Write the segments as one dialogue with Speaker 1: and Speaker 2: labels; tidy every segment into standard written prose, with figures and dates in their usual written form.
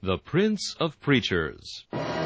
Speaker 1: The Prince of Preachers.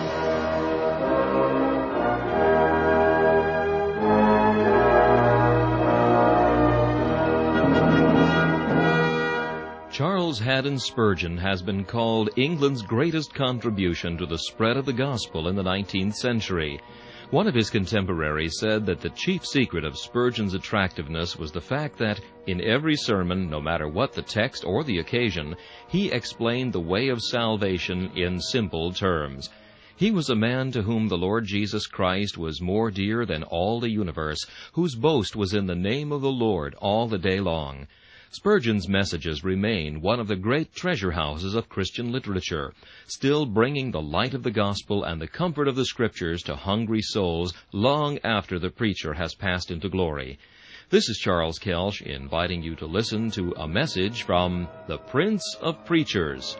Speaker 1: Charles Haddon Spurgeon has been called England's greatest contribution to the spread of the gospel in the 19th century. One of his contemporaries said that the chief secret of Spurgeon's attractiveness was the fact that, in every sermon, no matter what the text or the occasion, he explained the way of salvation in simple terms. He was a man to whom the Lord Jesus Christ was more dear than all the universe, whose boast was in the name of the Lord all the day long. Spurgeon's messages remain one of the great treasure houses of Christian literature, still bringing the light of the gospel and the comfort of the Scriptures to hungry souls long after the preacher has passed into glory. This is Charles Kelsch inviting you to listen to a message from the Prince of Preachers.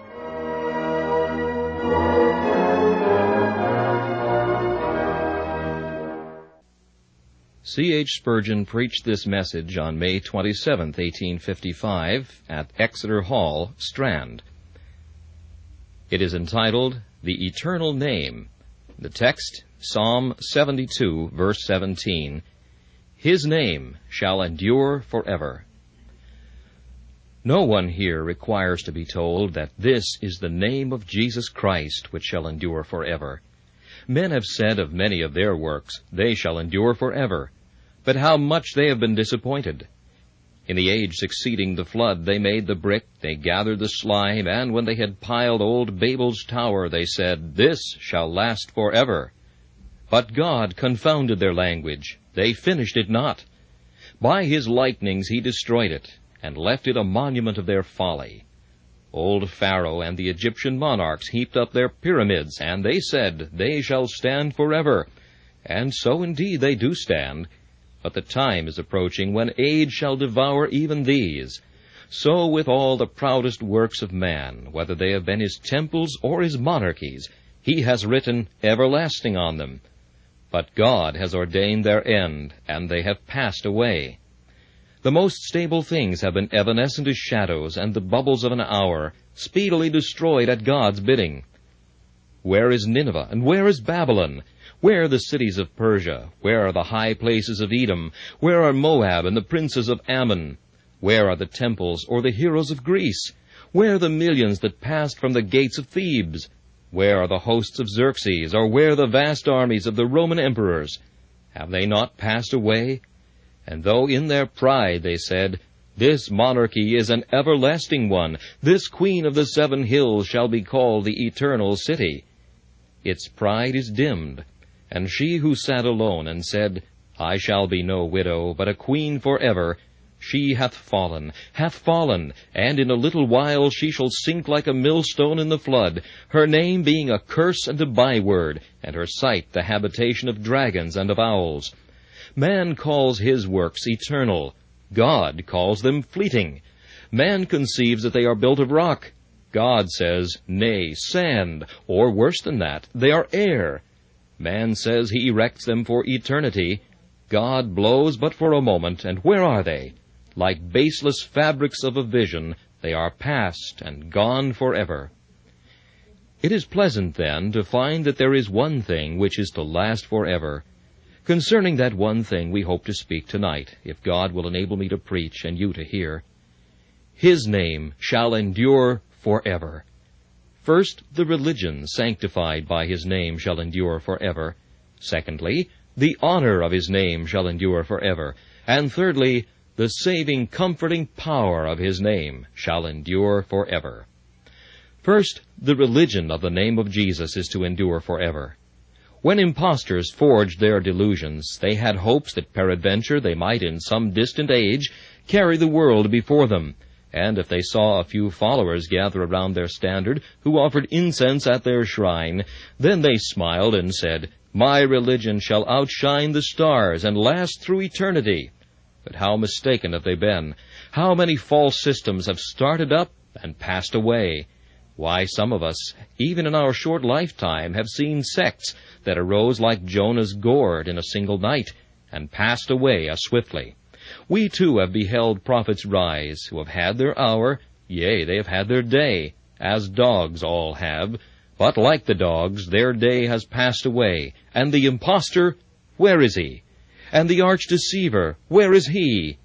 Speaker 1: C.H. Spurgeon preached this message on May 27, 1855, at Exeter Hall, Strand. It is entitled, The Eternal Name. The text, Psalm 72, verse 17, His name shall endure forever. No one here requires to be told that this is the name of Jesus Christ which shall endure forever. Men have said of many of their works, they shall endure forever. But how much they have been disappointed. In the age succeeding the flood, they made the brick, they gathered the slime, and when they had piled old Babel's tower, they said, This shall last forever. But God confounded their language. They finished it not. By his lightnings he destroyed it, and left it a monument of their folly. Old Pharaoh and the Egyptian monarchs heaped up their pyramids, and they said, They shall stand forever. And so indeed they do stand. But the time is approaching when age shall devour even these. So with all the proudest works of man, whether they have been his temples or his monarchies, he has written everlasting on them. But God has ordained their end, and they have passed away. The most stable things have been evanescent as shadows, and the bubbles of an hour, speedily destroyed at God's bidding. Where is Nineveh, and where is Babylon? Where are the cities of Persia? Where are the high places of Edom? Where are Moab and the princes of Ammon? Where are the temples or the heroes of Greece? Where are the millions that passed from the gates of Thebes? Where are the hosts of Xerxes, or where the vast armies of the Roman emperors? Have they not passed away? And though in their pride they said, This monarchy is an everlasting one, this queen of the 7 hills shall be called the eternal city. Its pride is dimmed. And she who sat alone and said, I shall be no widow, but a queen forever, she hath fallen, and in a little while she shall sink like a millstone in the flood, her name being a curse and a byword, and her site the habitation of dragons and of owls. Man calls his works eternal. God calls them fleeting. Man conceives that they are built of rock. God says, nay, sand, or worse than that, they are air. Man says he erects them for eternity. God blows but for a moment, and where are they? Like baseless fabrics of a vision, they are past and gone forever. It is pleasant, then, to find that there is one thing which is to last forever. Concerning that one thing we hope to speak tonight, if God will enable me to preach and you to hear. His name shall endure forever. First, the religion sanctified by his name shall endure forever. Secondly, the honor of his name shall endure forever. And thirdly, the saving, comforting power of his name shall endure forever. First, the religion of the name of Jesus is to endure forever. When impostors forged their delusions, they had hopes that peradventure they might in some distant age carry the world before them. And if they saw a few followers gather around their standard, who offered incense at their shrine, then they smiled and said, My religion shall outshine the stars and last through eternity. But how mistaken have they been? How many false systems have started up and passed away? Why, some of us, even in our short lifetime, have seen sects that arose like Jonah's gourd in a single night, and passed away as swiftly. We too have beheld prophets rise, who have had their hour, yea, they have had their day, as dogs all have. But like the dogs, their day has passed away. And the impostor, where is he? And the arch-deceiver, where is he?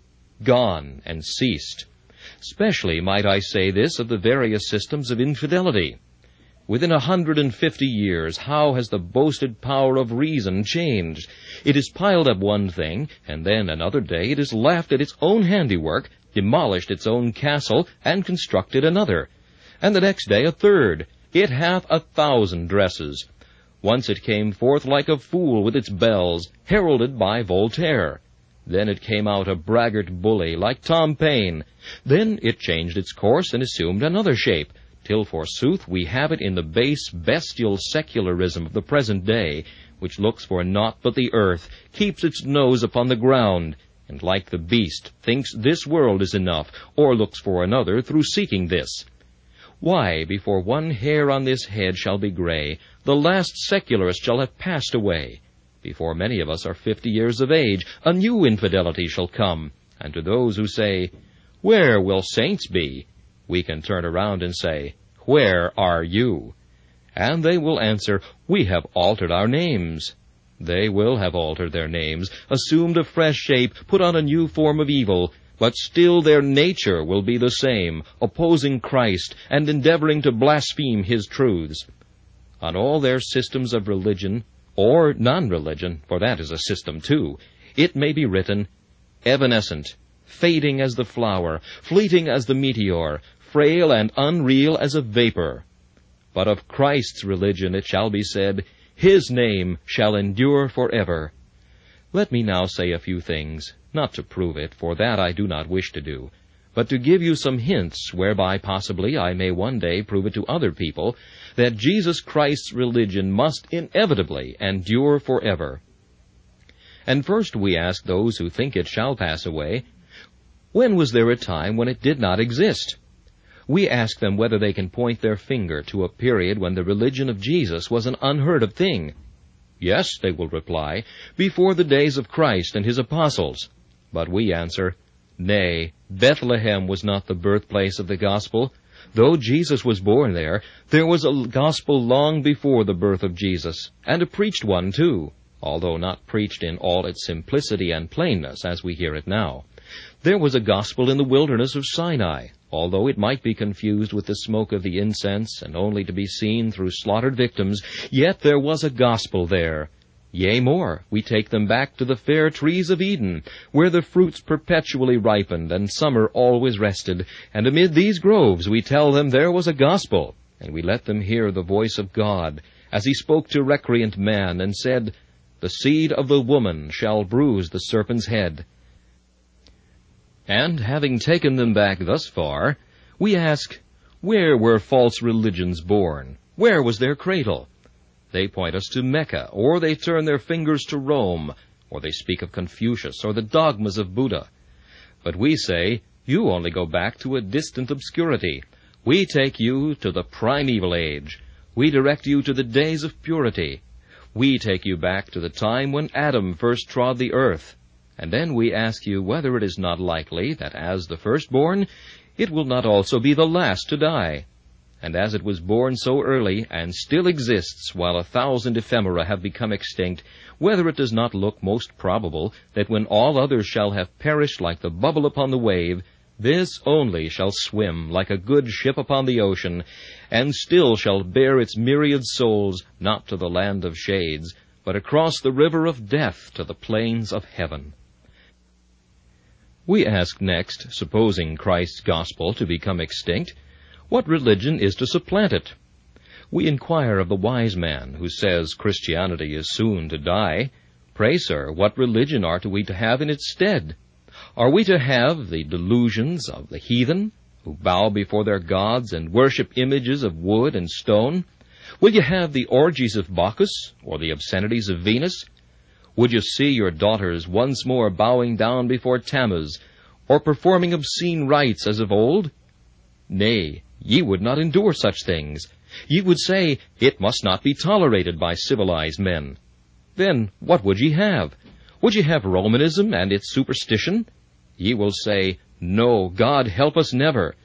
Speaker 1: Gone and ceased. Specially might I say this of the various systems of infidelity. Within 150 years, how has the boasted power of reason changed? It has piled up one thing, and then another day it has laughed at its own handiwork, demolished its own castle, and constructed another. And the next day a third. It hath 1,000 dresses. Once it came forth like a fool with its bells, heralded by Voltaire. Then it came out a braggart bully like Tom Paine. Then it changed its course and assumed another shape, till forsooth we have it in the base bestial secularism of the present day, which looks for naught but the earth, keeps its nose upon the ground, and like the beast thinks this world is enough, or looks for another through seeking this. Why, before one hair on this head shall be gray, the last secularist shall have passed away. Before many of us are 50 years of age, a new infidelity shall come, and to those who say, "Where will saints be?" we can turn around and say, "Where are you?" And they will answer, "We have altered our names." They will have altered their names, assumed a fresh shape, put on a new form of evil, but still their nature will be the same, opposing Christ and endeavoring to blaspheme His truths. On all their systems of religion, or non-religion, for that is a system too, it may be written, "Evanescent, fading as the flower, fleeting as the meteor, frail and unreal as a vapor." But of Christ's religion it shall be said, "His name shall endure forever." Let me now say a few things, not to prove it, for that I do not wish to do, but to give you some hints whereby possibly I may one day prove it to other people that Jesus Christ's religion must inevitably endure forever. And first we ask those who think it shall pass away, when was there a time when it did not exist? We ask them whether they can point their finger to a period when the religion of Jesus was an unheard of thing. Yes, they will reply, before the days of Christ and His apostles. But we answer, nay, Bethlehem was not the birthplace of the gospel. Though Jesus was born there was a gospel long before the birth of Jesus, and a preached one too, although not preached in all its simplicity and plainness as we hear it now. There was a gospel in the wilderness of Sinai, although it might be confused with the smoke of the incense and only to be seen through slaughtered victims, yet there was a gospel there. Yea, more, we take them back to the fair trees of Eden, where the fruits perpetually ripened and summer always rested, and amid these groves we tell them there was a gospel, and we let them hear the voice of God, as He spoke to recreant man and said, "The seed of the woman shall bruise the serpent's head." And having taken them back thus far, we ask, where were false religions born? Where was their cradle? They point us to Mecca, or they turn their fingers to Rome, or they speak of Confucius or the dogmas of Buddha. But we say, you only go back to a distant obscurity. We take you to the primeval age. We direct you to the days of purity. We take you back to the time when Adam first trod the earth. And then we ask you whether it is not likely that as the firstborn, it will not also be the last to die. And as it was born so early, and still exists while 1,000 ephemera have become extinct, whether it does not look most probable that when all others shall have perished like the bubble upon the wave, this only shall swim like a good ship upon the ocean, and still shall bear its myriad souls, not to the land of shades, but across the river of death to the plains of heaven. We ask next, supposing Christ's gospel to become extinct, what religion is to supplant it? We inquire of the wise man who says Christianity is soon to die. Pray, sir, what religion are we to have in its stead? Are we to have the delusions of the heathen, who bow before their gods and worship images of wood and stone? Will you have the orgies of Bacchus, or the obscenities of Venus? Would you see your daughters once more bowing down before Tammuz, or performing obscene rites as of old? Nay, ye would not endure such things. Ye would say, it must not be tolerated by civilized men. Then what would ye have? Would ye have Romanism and its superstition? Ye will say, no, God help us never.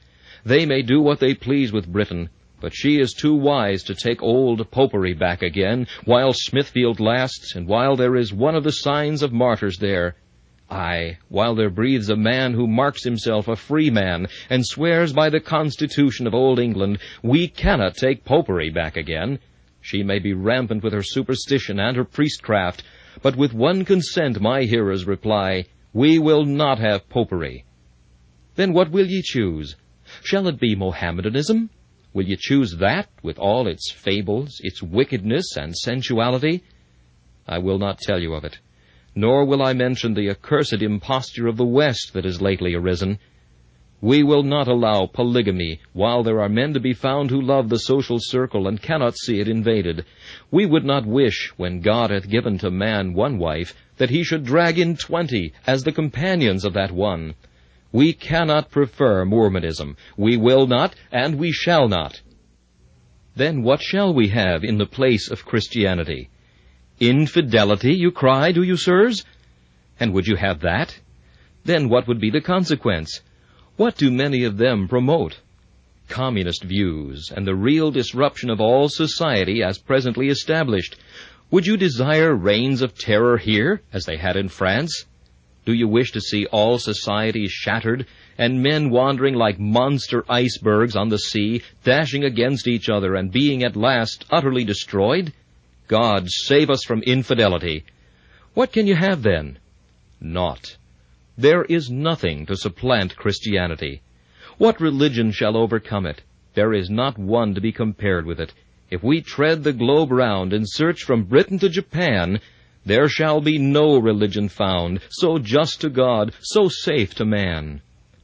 Speaker 1: They may do what they please with Britain, but she is too wise to take old popery back again, while Smithfield lasts, and while there is one of the signs of martyrs there. Aye, while there breathes a man who marks himself a free man, and swears by the Constitution of Old England, we cannot take popery back again. She may be rampant with her superstition and her priestcraft, but with one consent my hearers reply, we will not have popery. Then what will ye choose? Shall it be Mohammedanism? Will ye choose that, with all its fables, its wickedness and sensuality? I will not tell you of it, nor will I mention the accursed imposture of the West that has lately arisen. We will not allow polygamy while there are men to be found who love the social circle and cannot see it invaded. We would not wish, when God hath given to man one wife, that he should drag in 20 as the companions of that one. We cannot prefer Mormonism. We will not, and we shall not. Then what shall we have in the place of Christianity? Infidelity, you cry, do you, sirs? And would you have that? Then what would be the consequence? What do many of them promote? Communist views, and the real disruption of all society as presently established. Would you desire reigns of terror here, as they had in France? Do you wish to see all society shattered, and men wandering like monster icebergs on the sea, dashing against each other and being at last utterly destroyed? God save us from infidelity. What can you have then? Naught. There is nothing to supplant Christianity. What religion shall overcome it? There is not one to be compared with it. If we tread the globe round and search from Britain to Japan, there shall be no religion found, so just to God, so safe to man.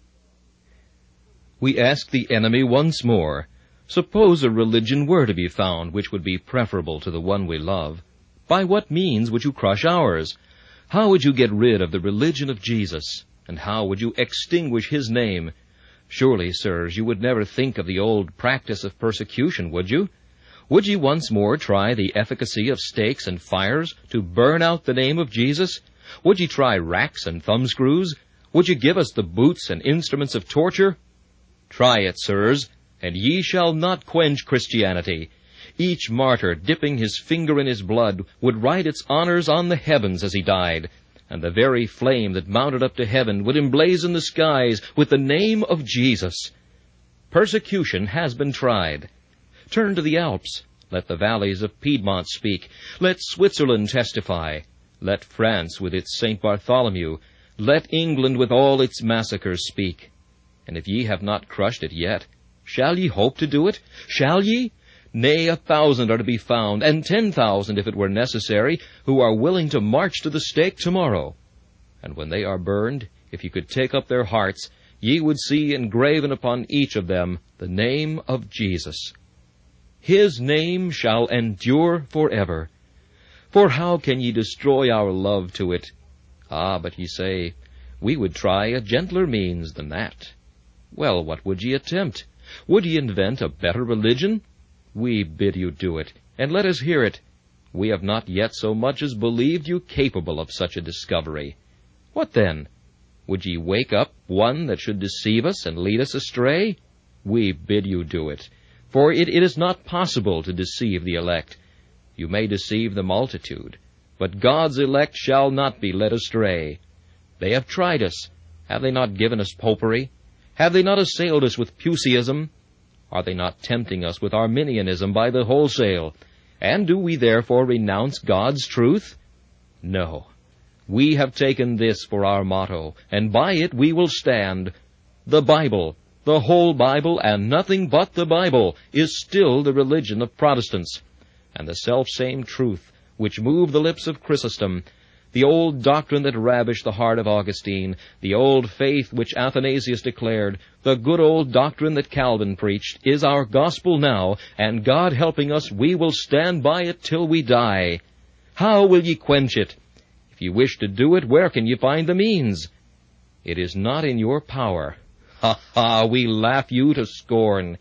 Speaker 1: We ask the enemy once more, suppose a religion were to be found which would be preferable to the one we love. By what means would you crush ours? How would you get rid of the religion of Jesus? And how would you extinguish his name? Surely, sirs, you would never think of the old practice of persecution, would you? Would ye once more try the efficacy of stakes and fires to burn out the name of Jesus? Would ye try racks and thumbscrews? Would ye give us the boots and instruments of torture? Try it, sirs, and ye shall not quench Christianity. Each martyr, dipping his finger in his blood, would write its honors on the heavens as he died, and the very flame that mounted up to heaven would emblazon the skies with the name of Jesus. Persecution has been tried. Turn to the Alps. Let the valleys of Piedmont speak. Let Switzerland testify. Let France with its St. Bartholomew, let England with all its massacres speak. And if ye have not crushed it yet, shall ye hope to do it? Shall ye? Nay, 1,000 are to be found, and 10,000, if it were necessary, who are willing to march to the stake tomorrow. And when they are burned, if ye could take up their hearts, ye would see engraven upon each of them the name of Jesus. His name shall endure forever. For how can ye destroy our love to it? Ah, but ye say, we would try a gentler means than that. Well, what would ye attempt? Would ye invent a better religion? We bid you do it, and let us hear it. We have not yet so much as believed you capable of such a discovery. What then? Would ye wake up one that should deceive us and lead us astray? We bid you do it, for it is not possible to deceive the elect. You may deceive the multitude, but God's elect shall not be led astray. They have tried us. Have they not given us popery? Have they not assailed us with Puseyism? Are they not tempting us with Arminianism by the wholesale? And do we therefore renounce God's truth? No. We have taken this for our motto, and by it we will stand. The Bible, the whole Bible, and nothing but the Bible, is still the religion of Protestants. And the selfsame truth which moved the lips of Chrysostom, the old doctrine that ravished the heart of Augustine, the old faith which Athanasius declared, the good old doctrine that Calvin preached, is our gospel now, and God helping us, we will stand by it till we die. How will ye quench it? If ye wish to do it, where can ye find the means? It is not in your power. Ha, ha, we laugh you to scorn.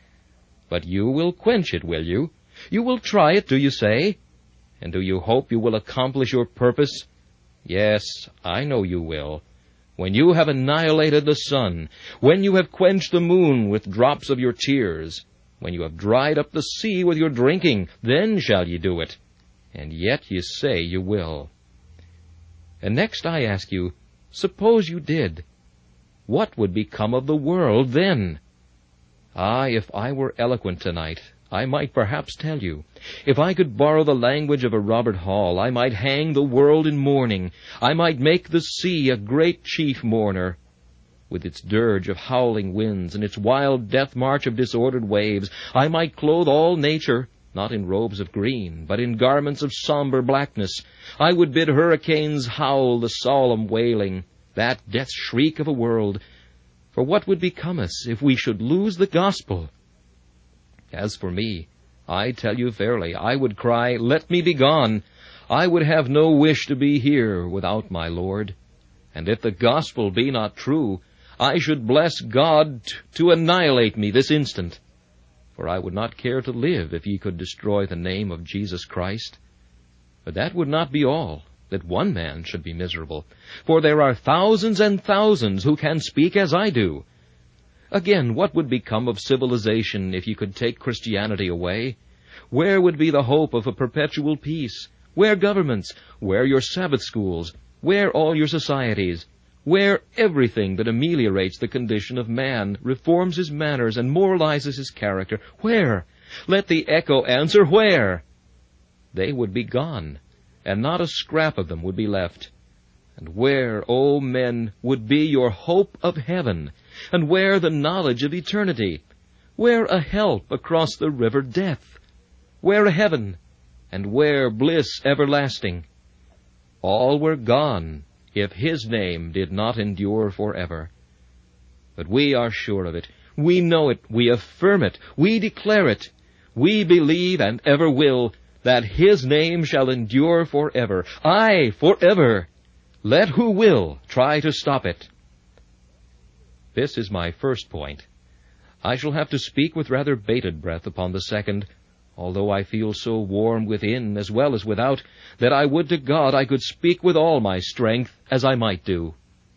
Speaker 1: But you will quench it, will you? You will try it, do you say? And do you hope you will accomplish your purpose? Yes, I know you will. when you have annihilated the sun, when you have quenched the moon with drops of your tears, when you have dried up the sea with your drinking, then shall ye do it. And yet ye say you will. And next I ask you, suppose you did, what would become of the world then? If I were eloquent tonight, I might perhaps tell you. If I could borrow the language of a Robert Hall, I might hang the world in mourning. I might make the sea a great chief mourner. With its dirge of howling winds and its wild death march of disordered waves, I might clothe all nature, not in robes of green, but in garments of somber blackness. I would bid hurricanes howl the solemn wailing, that death shriek of a world. For what would become us if we should lose the gospel? As for me, I tell you fairly, I would cry, let me be gone. I would have no wish to be here without my Lord. And if the gospel be not true, I should bless God to annihilate me this instant. For I would not care to live if ye could destroy the name of Jesus Christ. But that would not be all, that one man should be miserable. For there are thousands and thousands who can speak as I do. Again, what would become of civilization if you could take Christianity away? Where would be the hope of a perpetual peace? Where governments? Where your Sabbath schools? Where all your societies? Where everything that ameliorates the condition of man, reforms his manners, and moralizes his character? Where? Let the echo answer, where? They would be gone, and not a scrap of them would be left. And where, O men, would be your hope of heaven? And where the knowledge of eternity? Where a help across the river death? Where a heaven? And where bliss everlasting? All were gone, if his name did not endure forever. But we are sure of it. We know it. We affirm it. We declare it. We believe and ever will that his name shall endure forever. Aye, forever. Let who will try to stop it. This is my first point. I shall have to speak with rather bated breath upon the second, although I feel so warm within as well as without that I would to God I could speak with all my strength as I might do.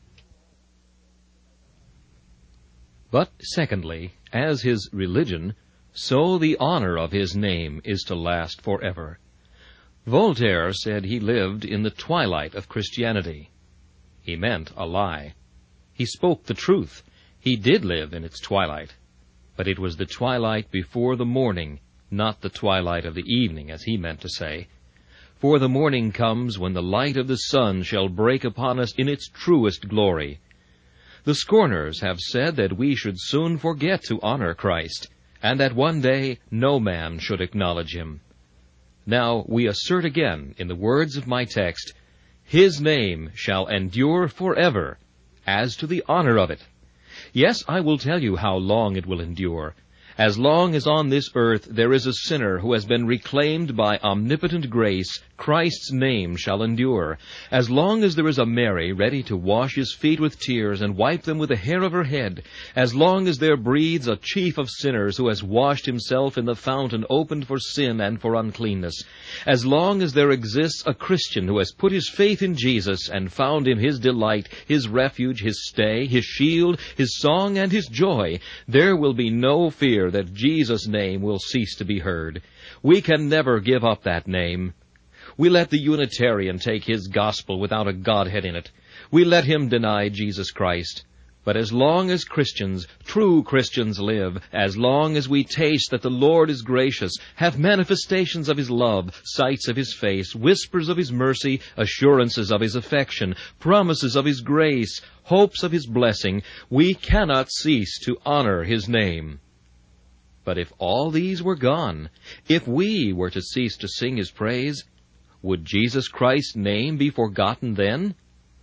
Speaker 1: But secondly, as his religion, so the honor of his name is to last forever. Voltaire said he lived in the twilight of Christianity. He meant a lie. He spoke the truth. He did live in its twilight. But it was the twilight before the morning, not the twilight of the evening, as he meant to say. For the morning comes when the light of the sun shall break upon us in its truest glory. The scorners have said that we should soon forget to honor Christ, and that one day no man should acknowledge him. Now we assert again, in the words of my text, his name shall endure forever, as to the honor of it. Yes, I will tell you how long it will endure. As long as on this earth there is a sinner who has been reclaimed by omnipotent grace, Christ's name shall endure. As long as there is a Mary ready to wash his feet with tears and wipe them with the hair of her head, as long as there breathes a chief of sinners who has washed himself in the fountain opened for sin and for uncleanness, as long as there exists a Christian who has put his faith in Jesus and found him his delight, his refuge, his stay, his shield, his song, and his joy, there will be no fear that Jesus' name will cease to be heard. We can never give up that name. We let the Unitarian take his gospel without a Godhead in it. We let him deny Jesus Christ. But as long as Christians, true Christians, live, as long as we taste that the Lord is gracious, have manifestations of his love, sights of his face, whispers of his mercy, assurances of his affection, promises of his grace, hopes of his blessing, we cannot cease to honor his name. But if all these were gone, if we were to cease to sing his praise, would Jesus Christ's name be forgotten then?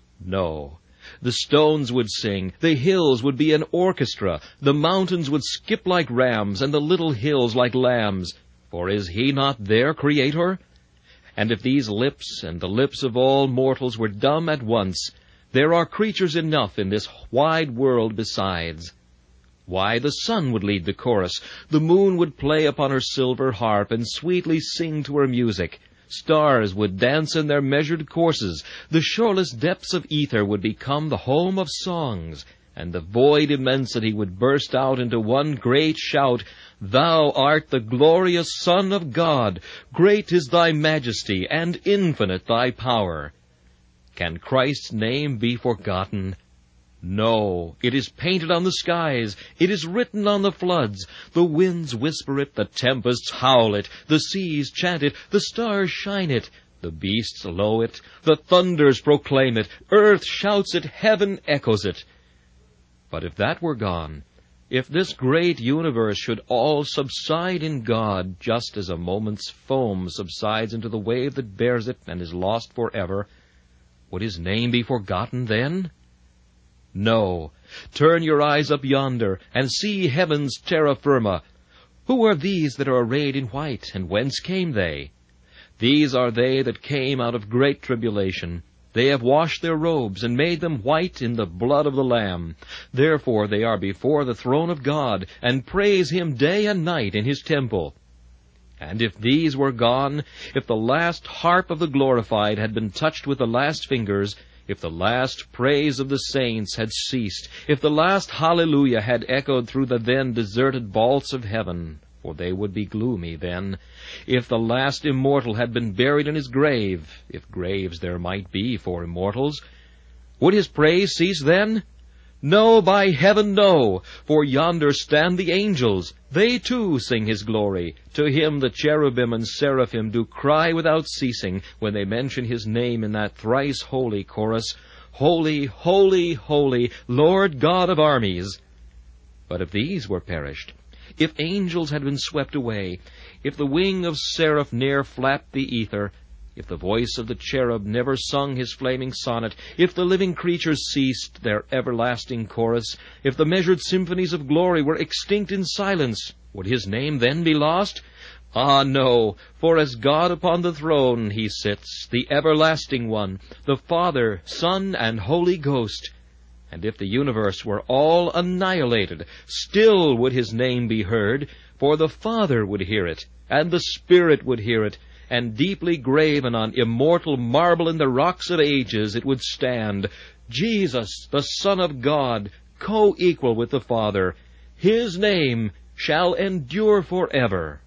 Speaker 1: No. The stones would sing, the hills would be an orchestra, the mountains would skip like rams, and the little hills like lambs. For is he not their Creator? And if these lips and the lips of all mortals were dumb at once, there are creatures enough in this wide world besides. Why, the sun would lead the chorus, the moon would play upon her silver harp and sweetly sing to her music, Stars would dance in their measured courses. The shoreless depths of ether would become the home of songs, and the void immensity would burst out into one great shout, "Thou art the glorious Son of God. Great is thy majesty, and infinite thy power." Can Christ's name be forgotten? No, it is painted on the skies, it is written on the floods. The winds whisper it, the tempests howl it, the seas chant it, the stars shine it, the beasts low it, the thunders proclaim it, earth shouts it, heaven echoes it. But if that were gone, if this great universe should all subside in God, just as a moment's foam subsides into the wave that bears it and is lost forever, would his name be forgotten then? No. Turn your eyes up yonder, and see heaven's terra firma. Who are these that are arrayed in white, and whence came they? These are they that came out of great tribulation. They have washed their robes, and made them white in the blood of the Lamb. Therefore they are before the throne of God, and praise him day and night in his temple. And if these were gone, if the last harp of the glorified had been touched with the last fingers, if the last praise of the saints had ceased, if the last hallelujah had echoed through the then deserted vaults of heaven, for they would be gloomy then, if the last immortal had been buried in his grave, if graves there might be for immortals, would his praise cease then? No, by heaven, no, for yonder stand the angels. They too sing his glory. To him the cherubim and seraphim do cry without ceasing when they mention his name in that thrice holy chorus, "Holy, holy, holy, Lord God of armies." But if these were perished, if angels had been swept away, if the wing of seraph ne'er flapped the ether, if the voice of the cherub never sung his flaming sonnet, if the living creatures ceased their everlasting chorus, if the measured symphonies of glory were extinct in silence, would his name then be lost? Ah, no, for as God upon the throne he sits, the everlasting one, the Father, Son, and Holy Ghost. And if the universe were all annihilated, still would his name be heard, for the Father would hear it, and the Spirit would hear it, and deeply graven on immortal marble in the rocks of ages it would stand, Jesus, the Son of God, co-equal with the Father. His name shall endure forever.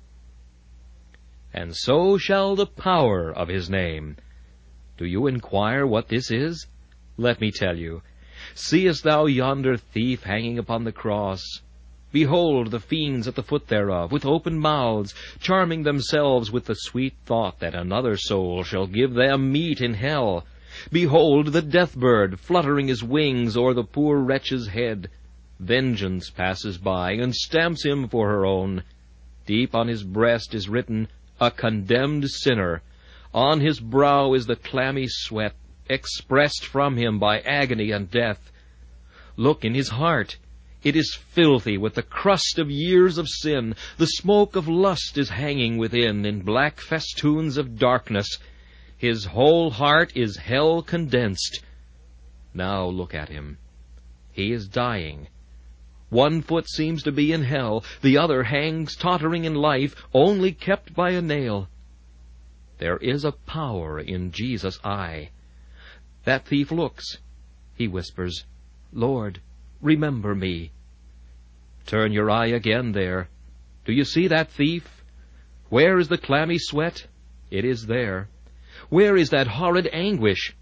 Speaker 1: And so shall the power of his name. Do you inquire what this is? Let me tell you. Seest thou yonder thief hanging upon the cross? Behold the fiends at the foot thereof, with open mouths, charming themselves with the sweet thought that another soul shall give them meat in hell. Behold the death-bird fluttering his wings o'er the poor wretch's head. Vengeance passes by, and stamps him for her own. Deep on his breast is written, "A condemned sinner." On his brow is the clammy sweat, expressed from him by agony and death. Look in his heart. It is filthy with the crust of years of sin. The smoke of lust is hanging within in black festoons of darkness. His whole heart is hell condensed. Now look at him. He is dying. One foot seems to be in hell, the other hangs tottering in life, only kept by a nail. There is a power in Jesus' eye. That thief looks. He whispers, "Lord, remember me." Turn your eye again there. Do you see that thief? Where is the clammy sweat? It is there. Where is that horrid anguish?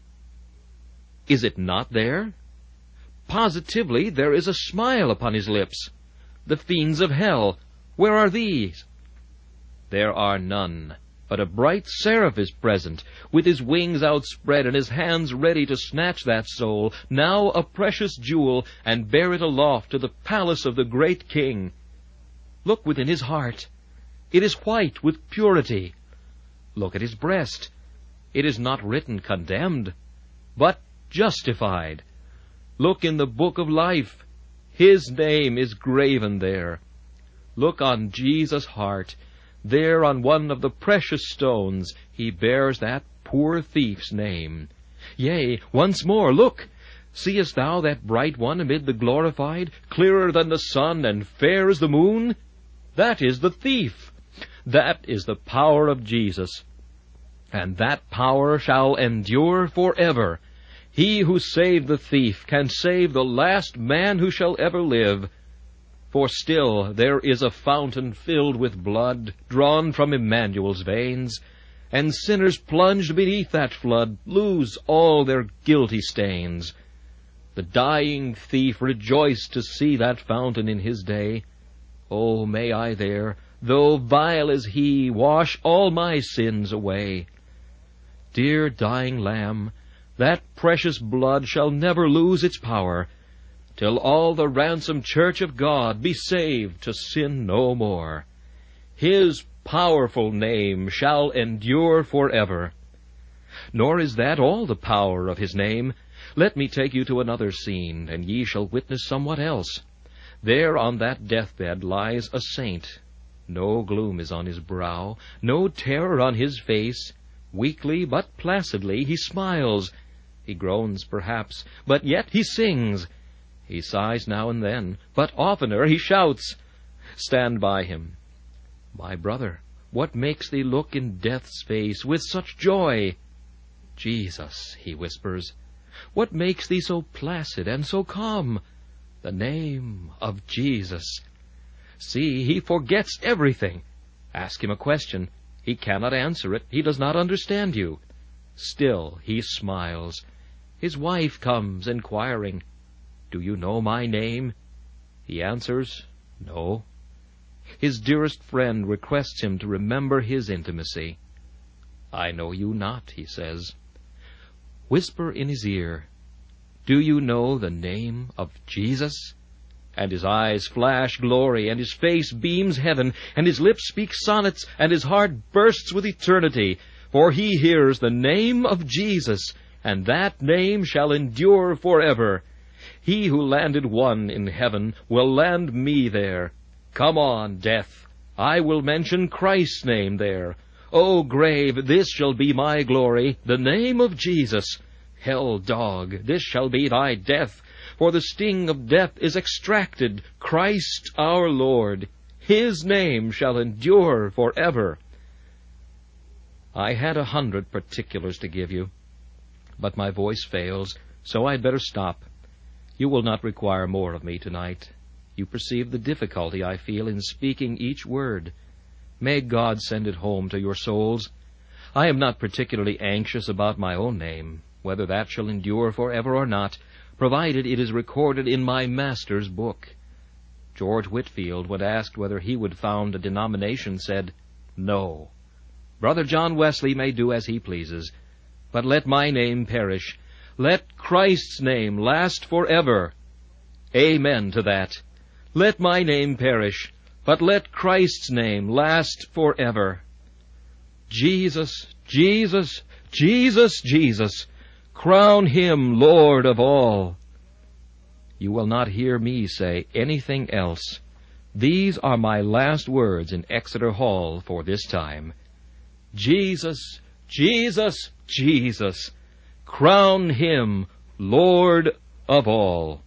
Speaker 1: Is it not there? Positively there is a smile upon his lips. The fiends of hell, where are these? There are none, but a bright seraph is present, with his wings outspread and his hands ready to snatch that soul, now a precious jewel, and bear it aloft to the palace of the great King. Look within his heart. It is white with purity. Look at his breast. It is not written condemned, but justified. Look in the book of life. His name is graven there. Look on Jesus' heart. There on one of the precious stones he bears that poor thief's name. Yea, once more, look! Seest thou that bright one amid the glorified, clearer than the sun and fair as the moon? That is the thief. That is the power of Jesus. and that power shall endure forever. He who saved the thief can save the last man who shall ever live. For still there is a fountain filled with blood, drawn from Emmanuel's veins, and sinners plunged beneath that flood lose all their guilty stains. The dying thief rejoiced to see that fountain in his day. Oh, may I there, though vile as he, wash all my sins away. Dear dying Lamb, that precious blood shall never lose its power, till all the ransomed church of God be saved to sin no more. His powerful name shall endure forever. Nor is that all the power of his name. Let me take you to another scene, and ye shall witness somewhat else. There on that deathbed lies a saint. No gloom is on his brow, no terror on his face. Weakly but placidly he smiles. He groans perhaps, but yet he sings. He sighs now and then, but oftener he shouts. Stand by him. My brother, what makes thee look in death's face with such joy? Jesus, he whispers, what makes thee so placid and so calm? The name of Jesus. See, he forgets everything. Ask him a question. He cannot answer it. He does not understand you. Still he smiles. His wife comes inquiring, Do you know my name? He answers, No. His dearest friend requests him to remember his intimacy. I know you not, he says. Whisper in his ear, Do you know the name of Jesus? And his eyes flash glory, and his face beams heaven, and his lips speak sonnets, and his heart bursts with eternity. For he hears the name of Jesus, and that name shall endure forever. He who landed one in heaven will land me there. Come on, death, I will mention Christ's name there. O grave, this shall be my glory, the name of Jesus. Hell dog, this shall be thy death, for the sting of death is extracted, Christ our Lord. His name shall endure forever. I had 100 particulars to give you, but my voice fails, so I'd better stop. You will not require more of me tonight. You perceive the difficulty I feel in speaking each word. May God send it home to your souls. I am not particularly anxious about my own name, whether that shall endure forever or not, provided it is recorded in my Master's book. George Whitefield, when asked whether he would found a denomination, said, No. Brother John Wesley may do as he pleases, but let my name perish. Let Christ's name last forever. Amen to that. Let my name perish, but let Christ's name last forever. Jesus, Jesus, Jesus, Jesus, crown him Lord of all. You will not hear me say anything else. These are my last words in Exeter Hall for this time. Jesus, Jesus, Jesus, crown him Lord of all.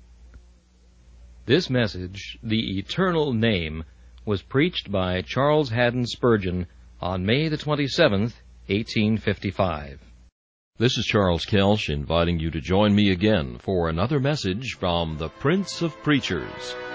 Speaker 1: This message, The Eternal Name, was preached by Charles Haddon Spurgeon on May the 27th, 1855. This is Charles Kelsch inviting you to join me again for another message from the Prince of Preachers.